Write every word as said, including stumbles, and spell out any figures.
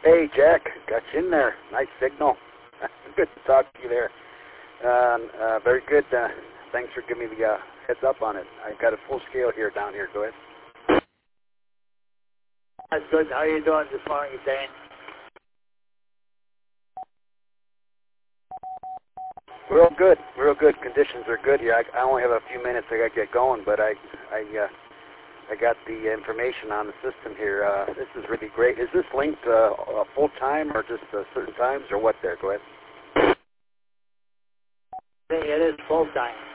Hey, Jack. Got you in there. Nice signal. Good to talk to you there. Um, uh, very good. Uh, thanks for giving me the uh, heads up on it. I've got a full scale here down here. Go ahead. That's good. How are you doing this morning, Dane? Real good. Real good. Conditions are good here. I, I only have a few minutes. I got to get going, but I, I, uh, I got the information on the system here. Uh, this is really great. Is this linked uh, uh, full time or just uh, certain times or what? There. Go ahead. It is full time.